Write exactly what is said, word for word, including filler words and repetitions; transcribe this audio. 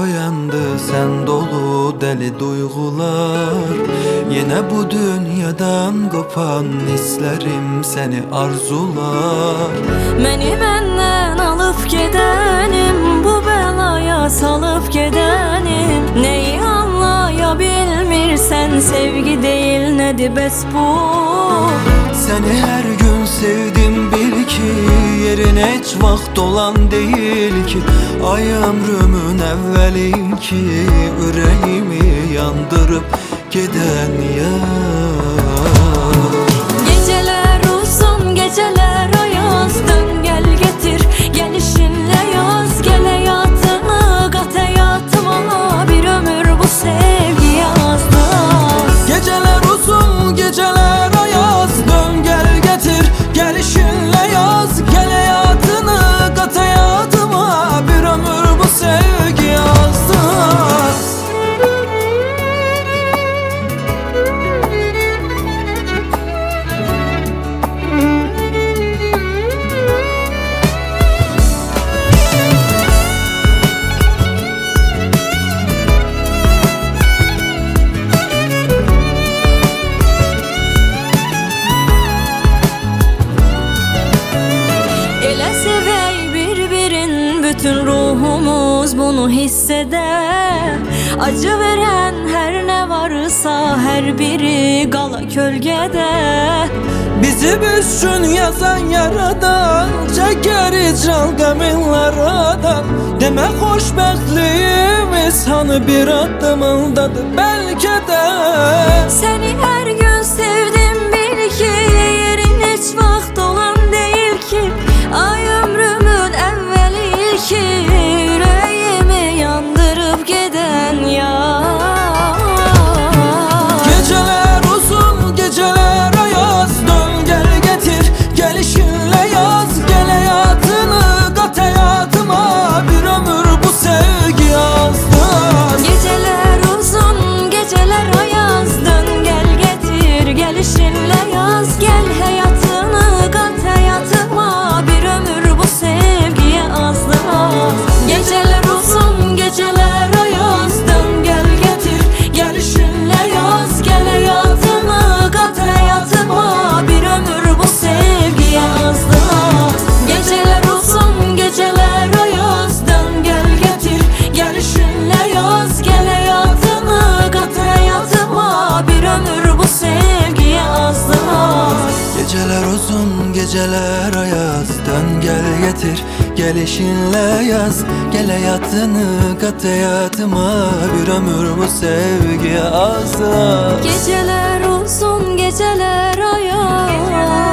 oyandı sen dolu deli duygular. Yine bu dünyadan kopan hislerim seni arzular. Məni məndən alıb gedənim, bu belaya salıp gedənim. Neyi anlaya bilmirsən, sevgi değil nedir bəs bu? Seni her gün sevdim bil ki, yerin hiç vaxt olan değil ki. Ay ömrümün evveli ki, yüreğimi yandırıp giden yar. Geceler uzun, geceler ayaz, dön gel getir gelişinle yaz. Gel hayatını kat hayatıma, bir ömür bu sevgi yazdı. Geceler uzun, geceler ayaz, dön gel getir gelişinle yaz. Gel hayatını kat hayatıma, bir ömür bu sevgi yazdı. Bütün ruhumuz bunu hisseder. Acı veren her ne varsa her biri kala kölgede. Bizi üçün yazan yaradan, çeker icral qəminlərədən. Demək xoşbəxtliyimiz hanı bir addımındadır belki de. Seni her gün sevdim bil ki, yerin hiç vaxt olan değil ki. Ay ömrümün evveli ki, yüreğimi yandırıp giden ya. Geceler uzun, geceler ayaz, dön gel getir gelişinle yaz. Gel hayatını kat hayatıma, bir ömür bu sevgi yazdı. Geceler uzun, geceler ayaz, dön gel getir gelişinle yaz. Gel hayatını kat hayatıma, bir ömür bu sevgiye azdı. Geceler uzun, geceler ayaz, dön gel getir gelişinle yaz. Gel hayatını kat hayatıma, bir ömür bu sevgiye azdı. Geceler uzun, geceler ayaz, dön gel getir gelişinle yaz. Gel hayatını kat hayatıma, bir ömür bu sevgiye azdı. Geceler uzun, geceler ayaz, dön gel getir gelişinle yaz. Gel hayatını kat hayatıma, bir ömür bu sevgi azdı. Geceler uzun, geceler ayaz.